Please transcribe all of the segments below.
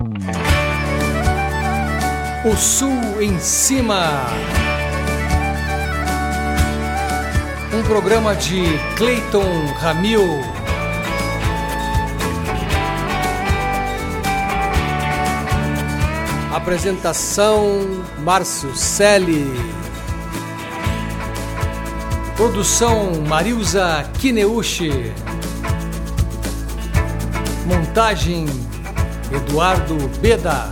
O Sul em Cima. Um programa de Cleiton Ramil. Apresentação Márcio Selle. Produção Marilza Kineuchi. Montagem Eduardo Beda.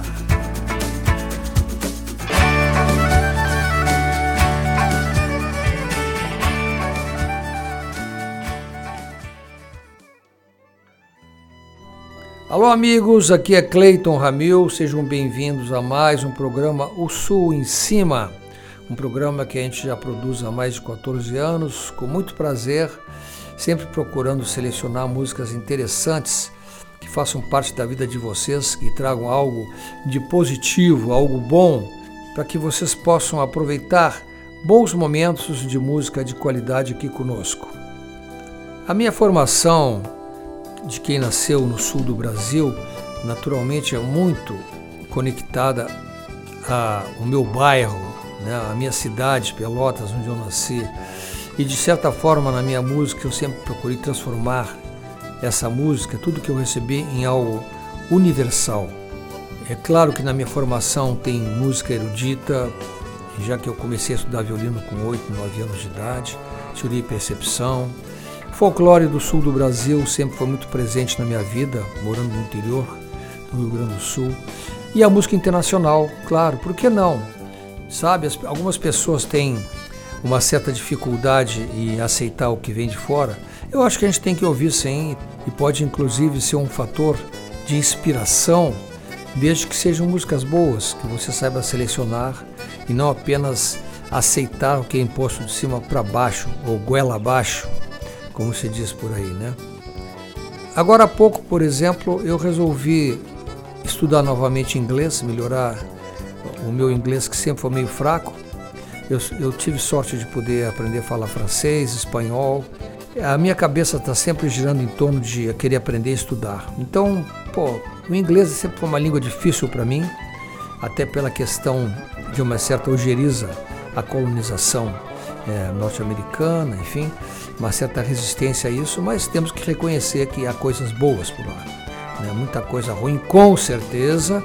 Alô amigos, aqui é Cleiton Ramil, sejam bem-vindos a mais um programa O Sul em Cima, um programa que a gente já produz há mais de 14 anos, com muito prazer, sempre procurando selecionar músicas interessantes que façam parte da vida de vocês, que tragam algo de positivo, algo bom, para que vocês possam aproveitar bons momentos de música de qualidade aqui conosco. A minha formação de quem nasceu no sul do Brasil, naturalmente é muito conectada ao meu bairro, né, a minha cidade, Pelotas, onde eu nasci. E de certa forma na minha música eu sempre procurei transformar essa música, tudo que eu recebi, em algo universal. É claro que na minha formação tem música erudita, já que eu comecei a estudar violino com 8, 9 anos de idade, teoria e percepção. Folclore do sul do Brasil sempre foi muito presente na minha vida, morando no interior do Rio Grande do Sul. E a música internacional, claro, por que não? Sabe, algumas pessoas têm uma certa dificuldade em aceitar o que vem de fora. Eu acho que a gente tem que ouvir sim, e pode inclusive ser um fator de inspiração, desde que sejam músicas boas, que você saiba selecionar e não apenas aceitar o que é imposto de cima para baixo, ou goela abaixo, como se diz por aí, né? Agora há pouco, por exemplo, eu resolvi estudar novamente inglês, melhorar o meu inglês, que sempre foi meio fraco. Eu tive sorte de poder aprender a falar francês, espanhol. A minha cabeça está sempre girando em torno de querer aprender a estudar. Então, o inglês sempre foi uma língua difícil para mim, até pela questão de uma certa ojeriza à colonização norte-americana, enfim, uma certa resistência a isso, mas temos que reconhecer que há coisas boas por lá, né? Muita coisa ruim, com certeza,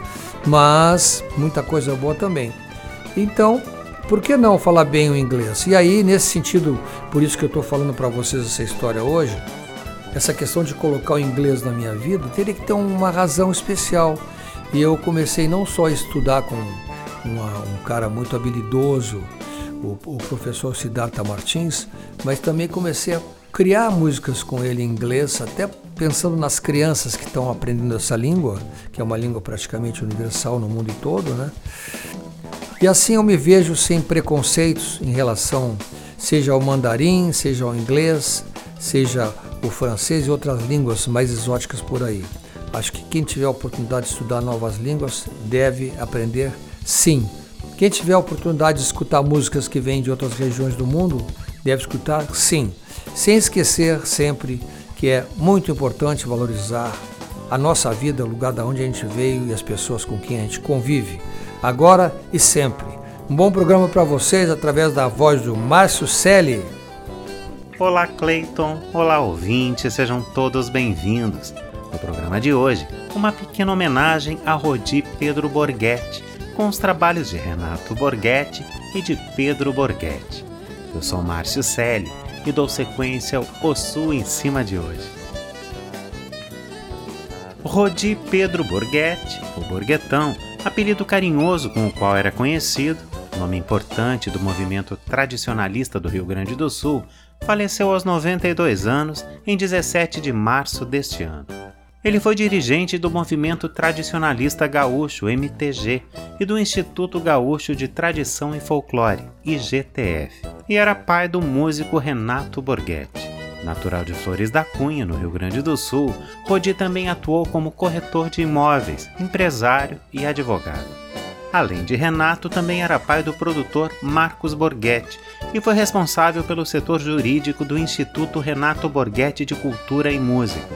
mas muita coisa boa também. Então, por que não falar bem o inglês? E aí, nesse sentido, por isso que eu estou falando para vocês essa história hoje, essa questão de colocar o inglês na minha vida teria que ter uma razão especial. E eu comecei não só a estudar com um cara muito habilidoso, o professor Siddhartha Martins, mas também comecei a criar músicas com ele em inglês, até pensando nas crianças que estão aprendendo essa língua, que é uma língua praticamente universal no mundo todo, né? E assim eu me vejo sem preconceitos em relação, seja ao mandarim, seja ao inglês, seja o francês e outras línguas mais exóticas por aí. Acho que quem tiver a oportunidade de estudar novas línguas deve aprender sim. Quem tiver a oportunidade de escutar músicas que vêm de outras regiões do mundo, deve escutar sim, sem esquecer sempre que é muito importante valorizar a nossa vida, o lugar de onde a gente veio e as pessoas com quem a gente convive, agora e sempre. Um bom programa para vocês através da voz do Márcio Selle. Olá Cleiton, olá ouvintes, sejam todos bem-vindos. No programa de hoje, uma pequena homenagem a Rodi Pedro Borghetti, com os trabalhos de Renato Borghetti e de Pedro Borghetti. Eu sou Márcio Selle e dou sequência ao O Sul em Cima de hoje. Rodi Pedro Borghetti, o Borguetão, apelido carinhoso com o qual era conhecido, nome importante do movimento tradicionalista do Rio Grande do Sul, faleceu aos 92 anos em 17 de março deste ano. Ele foi dirigente do Movimento Tradicionalista Gaúcho, MTG, e do Instituto Gaúcho de Tradição e Folclore, IGTF, e era pai do músico Renato Borghetti. Natural de Flores da Cunha, no Rio Grande do Sul, Rodi também atuou como corretor de imóveis, empresário e advogado. Além de Renato, também era pai do produtor Marcos Borghetti e foi responsável pelo setor jurídico do Instituto Renato Borghetti de Cultura e Música.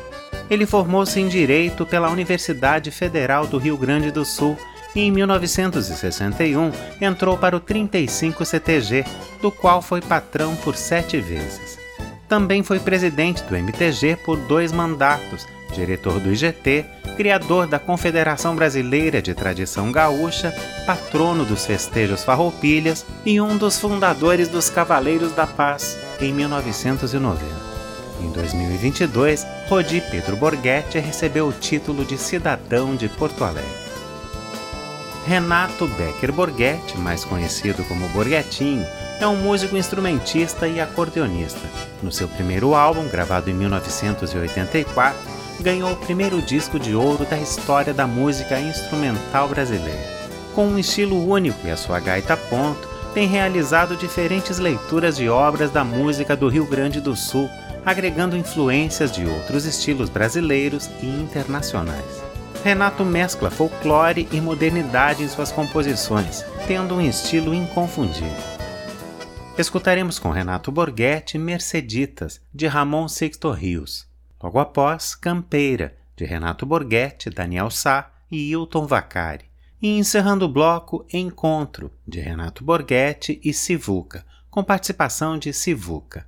Ele formou-se em Direito pela Universidade Federal do Rio Grande do Sul e em 1961 entrou para o 35 CTG, do qual foi patrão por 7 vezes. Também foi presidente do MTG por 2 mandatos, diretor do IGT, criador da Confederação Brasileira de Tradição Gaúcha, patrono dos festejos Farroupilhas e um dos fundadores dos Cavaleiros da Paz, em 1990. Em 2022, Rodi Pedro Borghetti recebeu o título de cidadão de Porto Alegre. Renato Becker Borghetti, mais conhecido como Borghetinho, é um músico instrumentista e acordeonista. No seu primeiro álbum, gravado em 1984, ganhou o primeiro disco de ouro da história da música instrumental brasileira. Com um estilo único e a sua gaita ponto, tem realizado diferentes leituras de obras da música do Rio Grande do Sul, agregando influências de outros estilos brasileiros e internacionais. Renato mescla folclore e modernidade em suas composições, tendo um estilo inconfundível. Escutaremos com Renato Borghetti Merceditas, de Ramon Sixto Rios. Logo após, Campeira, de Renato Borghetti, Daniel Sá e Hilton Vacari. E encerrando o bloco, Encontro, de Renato Borghetti e Sivuca, com participação de Sivuca.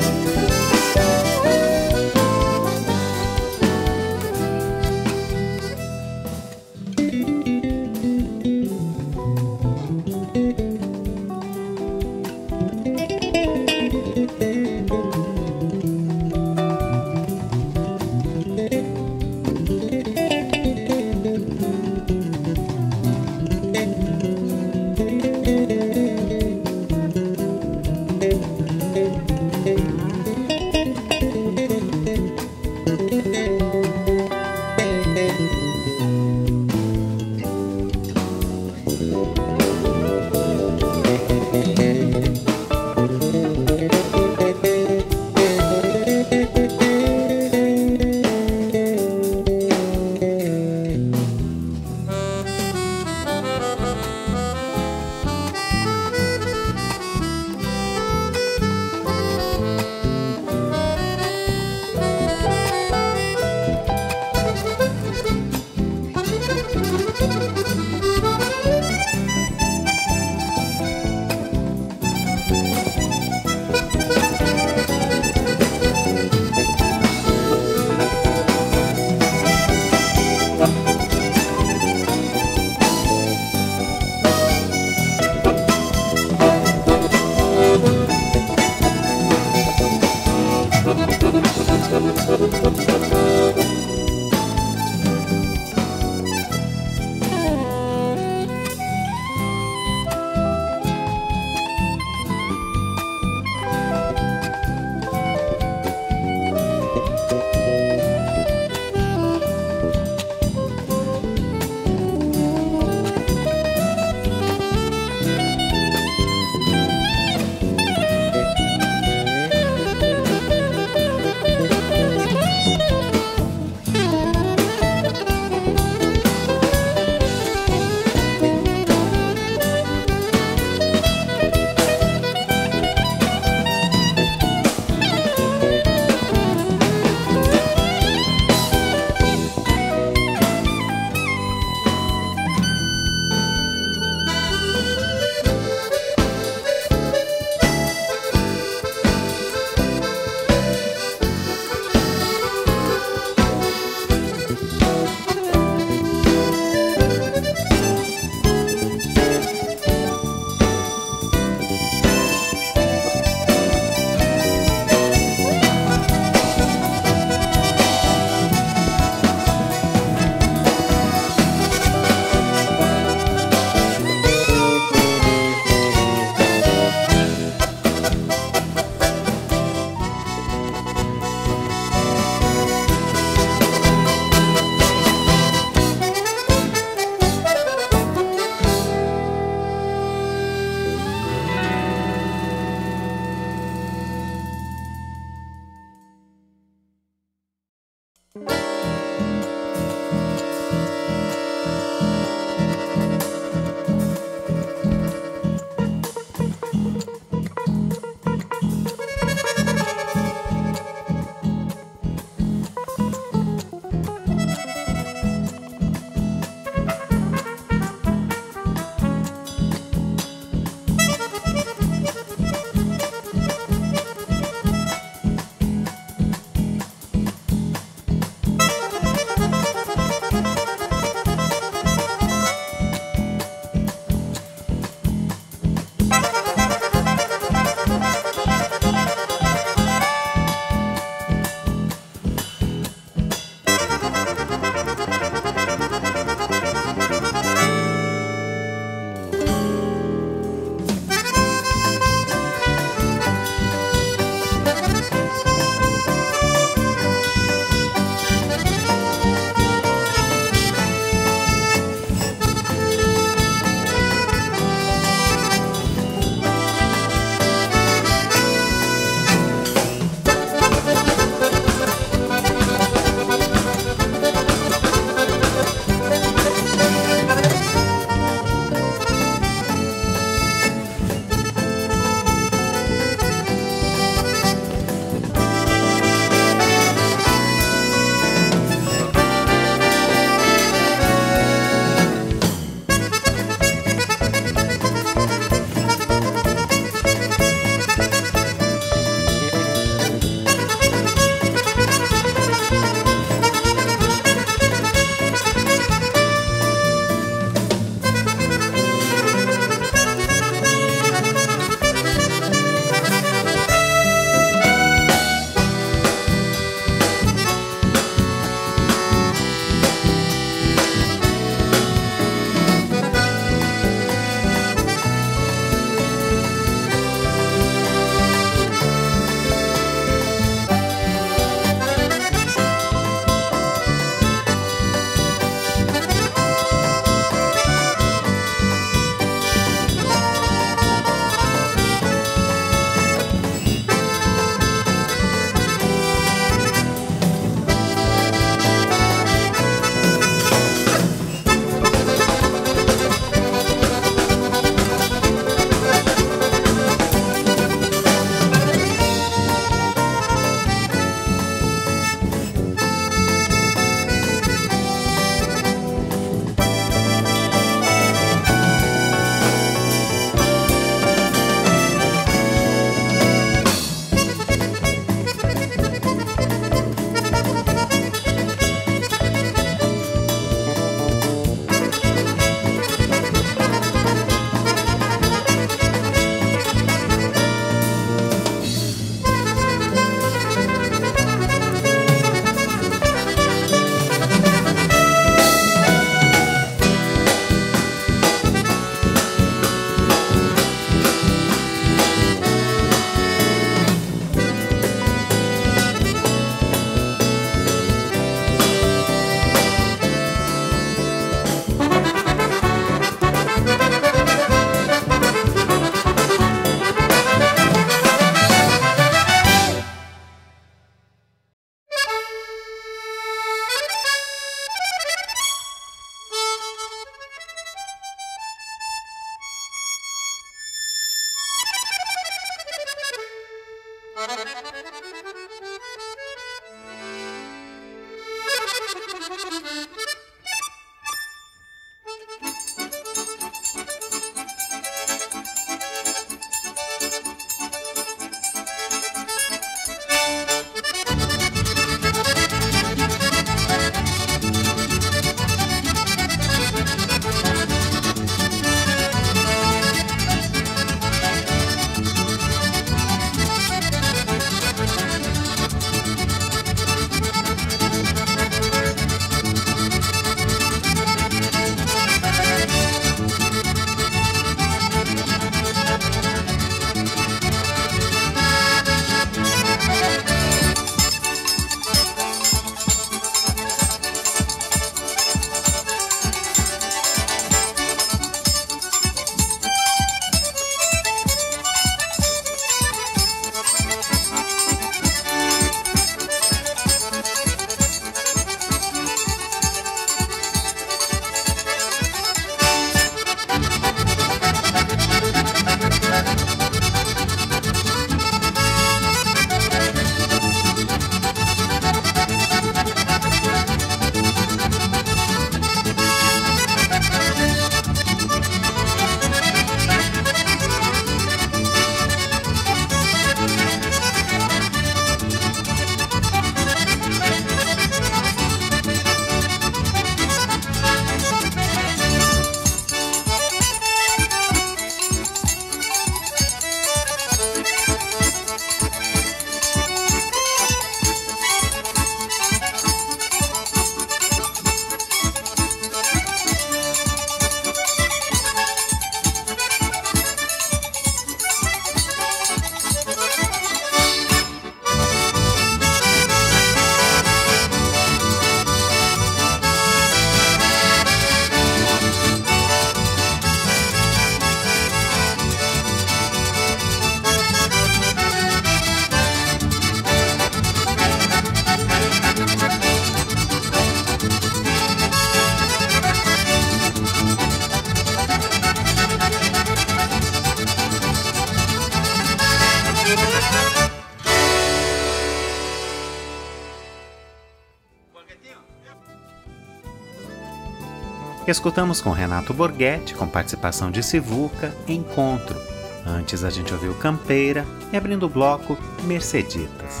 Escutamos com Renato Borghetti, com participação de Sivuca, Encontro. Antes a gente ouviu Campeira e, abrindo o bloco, Merceditas.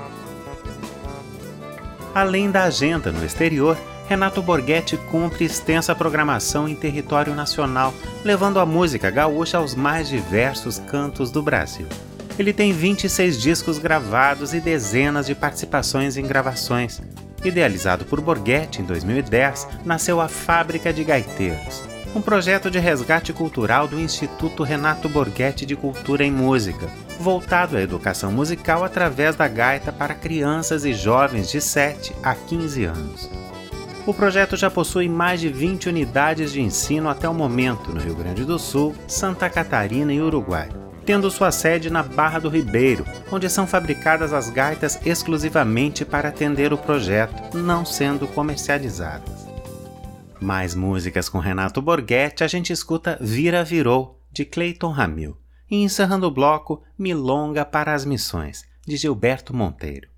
Além da agenda no exterior, Renato Borghetti cumpre extensa programação em território nacional, levando a música gaúcha aos mais diversos cantos do Brasil. Ele tem 26 discos gravados e dezenas de participações em gravações. Idealizado por Borghetti em 2010, nasceu a Fábrica de Gaiteiros, um projeto de resgate cultural do Instituto Renato Borghetti de Cultura em Música, voltado à educação musical através da gaita para crianças e jovens de 7 a 15 anos. O projeto já possui mais de 20 unidades de ensino até o momento no Rio Grande do Sul, Santa Catarina e Uruguai, tendo sua sede na Barra do Ribeiro, onde são fabricadas as gaitas exclusivamente para atender o projeto, não sendo comercializadas. Mais músicas com Renato Borghetti, a gente escuta Vira Virou, de Cleiton Ramil, e encerrando o bloco, Milonga para as Missões, de Gilberto Monteiro.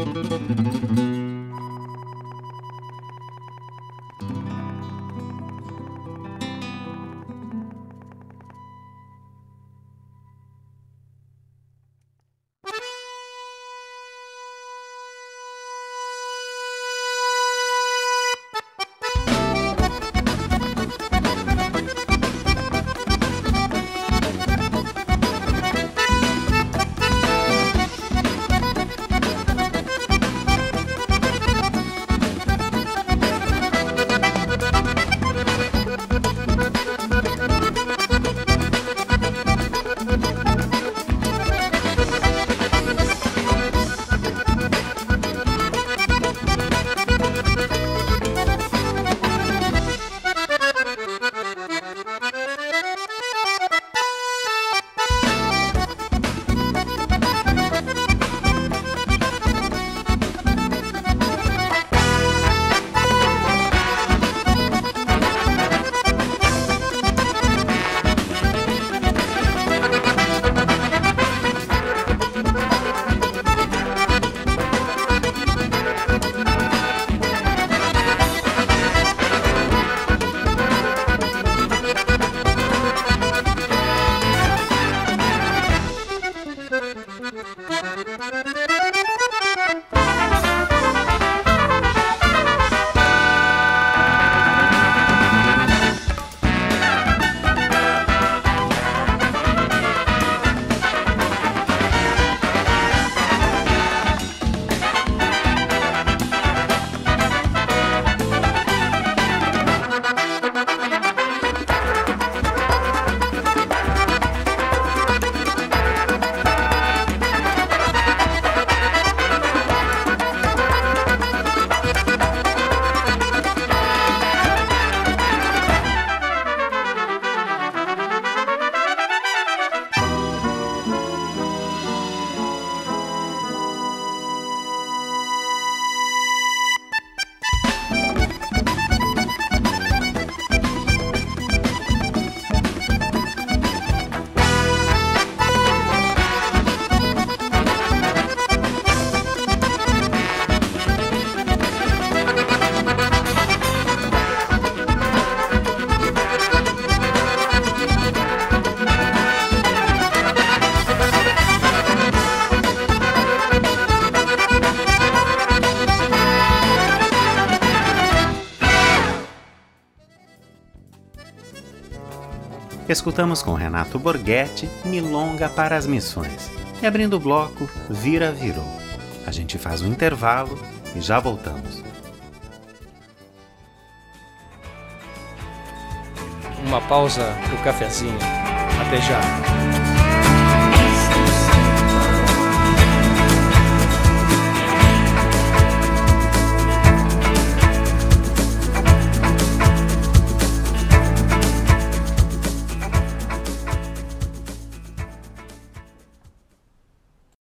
Escutamos com Renato Borghetti, Milonga para as Missões. E abrindo o bloco, Vira Virou. A gente faz um intervalo e já voltamos. Uma pausa pro cafezinho. Até já.